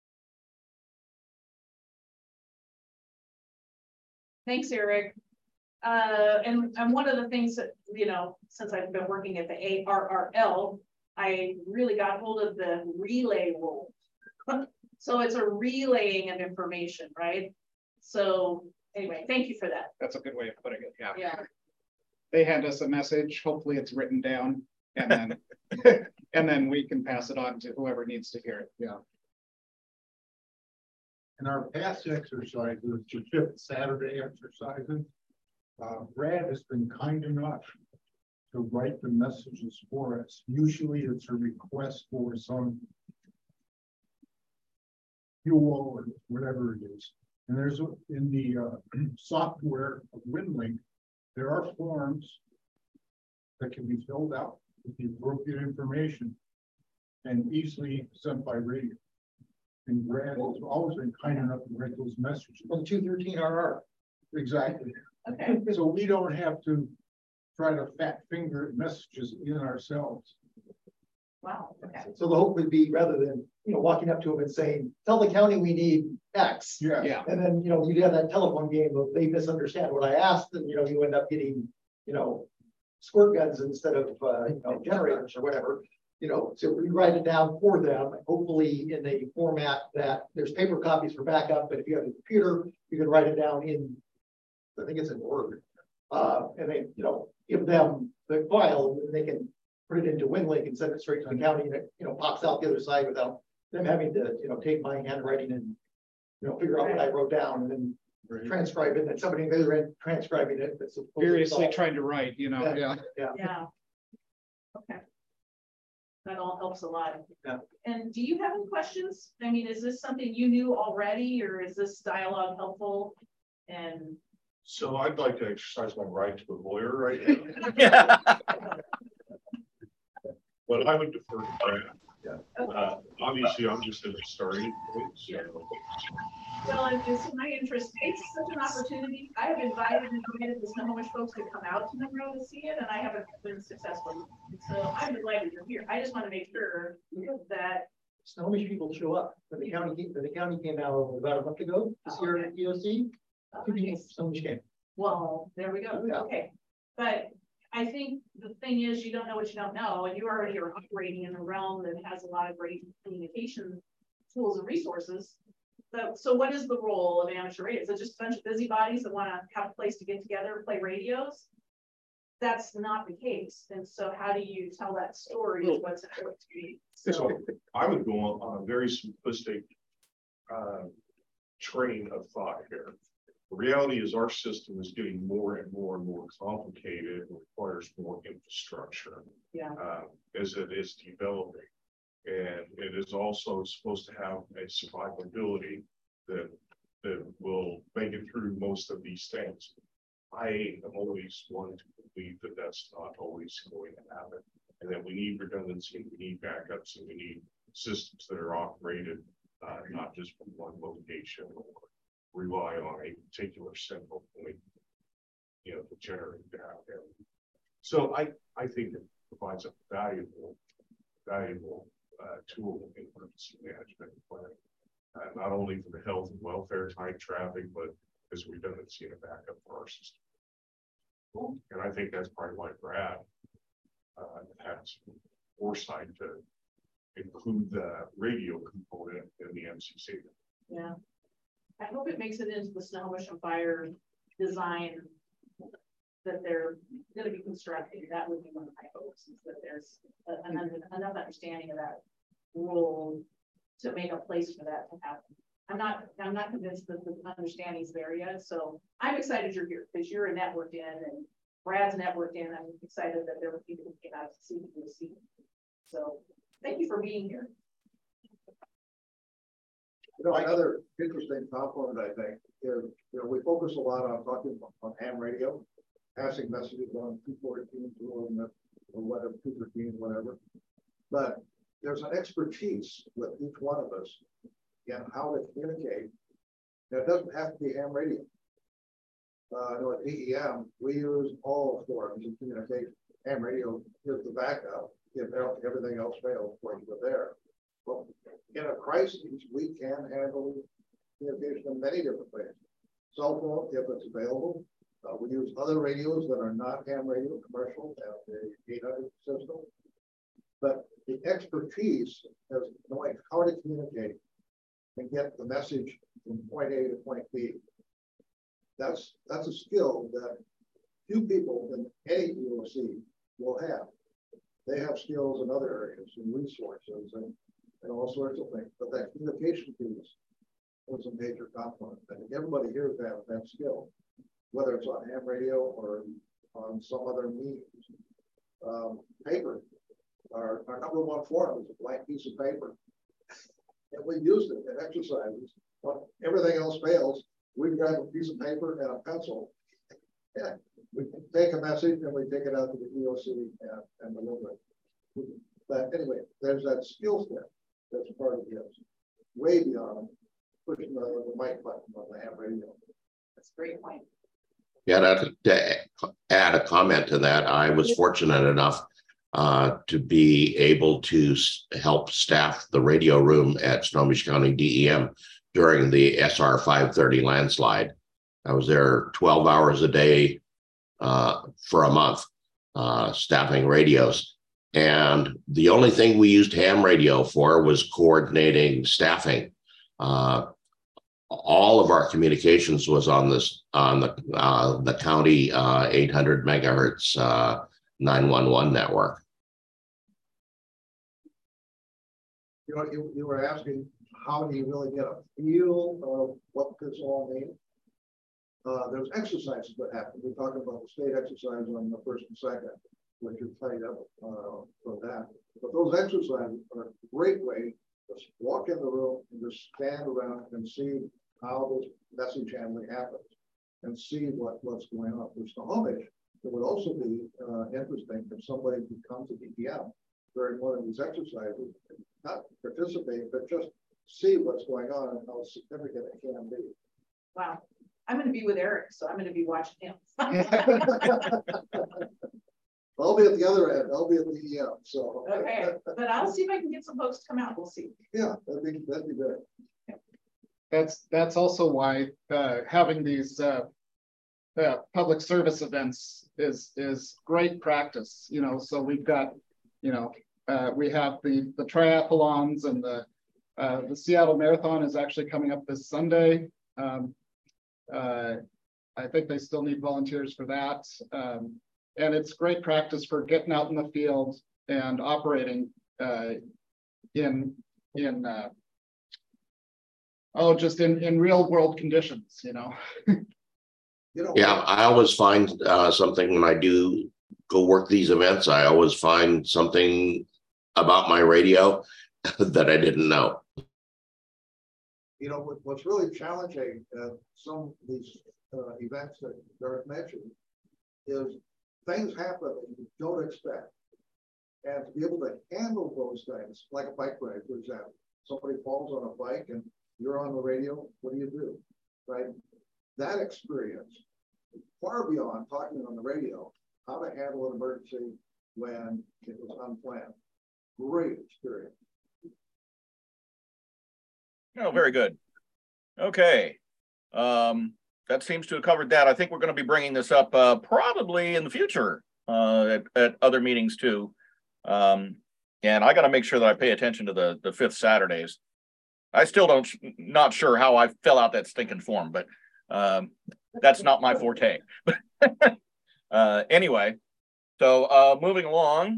Speaker 4: Thanks, Eric. And one of the things that, you know, since I've been working at the ARRL, I really got hold of the relay role. So it's a relaying of information, right? So anyway, thank you for that.
Speaker 3: That's a good way of putting it, yeah.
Speaker 4: Yeah.
Speaker 3: They hand us a message, hopefully it's written down, and then and then we can pass it on to whoever needs to hear it.
Speaker 2: Yeah. In our past exercises, the fifth Saturday exercises, Brad has been kind enough to write the messages for us. Usually it's a request for some fuel or whatever it is. And there's in the software of WinLink, there are forms that can be filled out with the appropriate information and easily sent by radio. And Brad has always been kind enough to write those messages.
Speaker 13: On 213RR.
Speaker 2: Exactly.
Speaker 4: Okay.
Speaker 2: So we don't have to try to fat finger messages in ourselves.
Speaker 4: Wow. Okay.
Speaker 13: So the hope would be, rather than, you know, walking up to them and saying, tell the county we need X.
Speaker 2: Yeah.
Speaker 3: Yeah.
Speaker 13: And then, you know, you'd have that telephone game of they misunderstand what I asked, and, you know, you end up getting, you know, squirt guns instead of, you know, generators or whatever. You know, so we write it down for them, hopefully in a format that there's paper copies for backup, but if you have a computer, you can write it down in, I think it's in Word. And then, you know, give them the file and they can put it into WinLink and send it straight to the county, and it, you know, pops out the other side without them having to, you know, take my handwriting and, you know, figure out what I wrote down and then transcribe it, and somebody on the other end transcribing it. That's
Speaker 3: Furiously trying to write, you know,
Speaker 13: Yeah.
Speaker 4: Yeah. Okay. That all helps a lot.
Speaker 13: Yeah.
Speaker 4: And do you have any questions? I mean, is this something you knew already, or is this dialogue helpful? And
Speaker 11: So I'd like to exercise my right to a lawyer right now.
Speaker 7: Yeah.
Speaker 11: But I would defer to Brad.
Speaker 13: Yeah.
Speaker 11: Obviously, I'm just at the starting point. So.
Speaker 4: well, it's in my interest. It's such an opportunity. I have invited and committed the Snohomish folks to come out to Monroe to see it, and I haven't been successful. So I'm delighted you're here. I just want to make sure that
Speaker 13: Snohomish people show up. When the county came out about a month ago this year at EOC. Two people from Snohomish came.
Speaker 4: well, there we go.
Speaker 13: Yeah.
Speaker 4: Okay. But I think the thing is, you don't know what you don't know, and you already are operating in a realm that has a lot of great communication tools and resources. So what is the role of amateur radio? Is it just a bunch of busybodies that want to have a place to get together and play radios? That's not the case. And so how do you tell that story of what's important to you?
Speaker 11: So I would go on a very simplistic train of thought here. The reality is our system is getting more and more and more complicated and requires more infrastructure as it is developing. And it is also supposed to have a survivability that will make it through most of these things. I am always one to believe that that's not always going to happen, and that we need redundancy, we need backups, and we need systems that are operated not just from one location or rely on a particular central point, you know, to generate data. So I think it provides a valuable tool in emergency management planning, not only for the health and welfare type traffic, but as redundancy and a backup for our system. And I think that's probably why Brad had some foresight to include the radio component in the MCC.
Speaker 4: Yeah. I hope it makes it into the Snohomish Fire design that they're going to be constructing. That would be one of my hopes, is that there's enough understanding of that role to make a place for that to happen. I'm not convinced that the understanding is there yet. So I'm excited you're here because you're a networked in and Brad's networked in. I'm excited that there were people who came out to see you. So thank you for being here.
Speaker 2: You know, another interesting component, I think, is, you know, we focus a lot on talking on ham radio, passing messages on 214, or whatever, 213, whatever. But there's an expertise with each one of us in how to communicate. Now, it doesn't have to be ham radio. I know at DEM, we use all forms of communication. Ham radio is the backup if everything else fails, like we're there. Well, in a crisis, we can handle communication in many different ways. Cell phone, if it's available. We use other radios that are not ham radio, commercial, and the 800 system. But the expertise of knowing how to communicate and get the message from point A to point B. That's a skill that few people in any EOC will have. They have skills in other areas and resources and all sorts of things, but that communication piece was a major component. I think everybody here has that skill, whether it's on ham radio or on some other means. Paper, our number one form is a blank piece of paper. And we used it in exercises. When everything else fails, we grab a piece of paper and a pencil. And we take a message and we take it out to the EOC and deliver it. But anyway, there's that skill set that's part of this, way beyond pushing the mic button on the ham radio.
Speaker 4: That's a great point.
Speaker 8: Yeah, to add a comment to that, I was fortunate enough to be able to help staff the radio room at Snohomish County DEM during the SR 530 landslide. I was there 12 hours a day for a month, staffing radios. And the only thing we used ham radio for was coordinating staffing. All of our communications was on the county 800 megahertz 911 network.
Speaker 2: You know, you were asking, how do you really get a feel of what this all means? There's exercises that happen. We're talking about the state exercise on the 1st and 2nd, which is tied up for that. But those exercises are a great way to walk in the room and just stand around and see how this message handling happens and see what's going on. For Snohomish, it would also be interesting if somebody could come to DPM during one of these exercises, not participate, but just see what's going on and how significant it can be.
Speaker 4: Wow. I'm going to be with Eric, so I'm going to be watching him.
Speaker 2: I'll be at the other end. I'll be at the DEM. So
Speaker 4: okay, but I'll see if I can get some folks to come out. We'll see.
Speaker 2: Yeah, that'd be good.
Speaker 3: That's also why having these public service events is great practice. You know, so we've got, you know, we have the triathlons, and the Seattle Marathon is actually coming up this Sunday. I think they still need volunteers for that. And it's great practice for getting out in the field and operating just in real world conditions, you know.
Speaker 8: Yeah, I always find something when I do go work these events. I always find something about my radio that I didn't know.
Speaker 2: You know, what's really challenging some of these events that Gareth mentioned is things happen that you don't expect. And to be able to handle those things, like a bike ride, for example, somebody falls on a bike and you're on the radio, what do? Right? That experience, far beyond talking on the radio, how to handle an emergency when it was unplanned. Great experience.
Speaker 7: Oh, very good. Okay. That seems to have covered that. I think we're going to be bringing this up probably in the future at other meetings too. And I got to make sure that I pay attention to the 5th Saturdays. I still not sure how I fill out that stinking form, but that's not my forte. Anyway, so moving along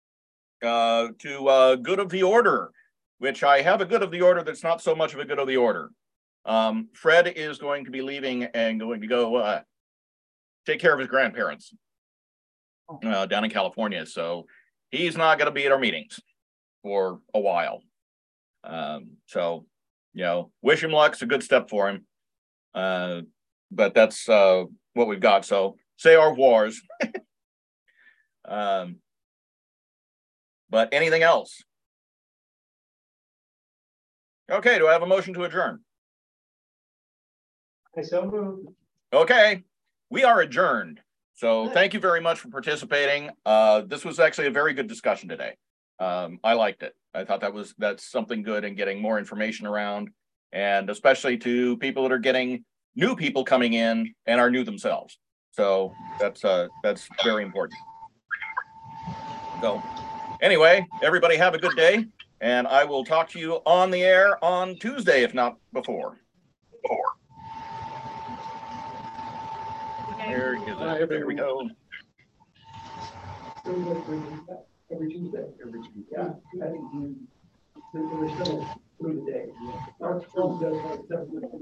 Speaker 7: to good of the order, which I have a good of the order that's not so much of a good of the order. Fred is going to be leaving and going to go take care of his grandparents down in California. So he's not going to be at our meetings for a while. So, you know, wish him luck. It's a good step for him. But that's what we've got. So say au revoir. But anything else? Okay, do I have a motion to adjourn?
Speaker 12: I so moved.
Speaker 7: Okay, we are adjourned. So thank you very much for participating. This was actually a very good discussion today. I liked it. I thought that's something good in getting more information around, and especially to people that are getting new people coming in and are new themselves. So that's very important. So anyway, everybody have a good day, and I will talk to you on the air on Tuesday, if not before. There we go.
Speaker 13: Every Tuesday. Yeah. We're still through the day. Our film does like 7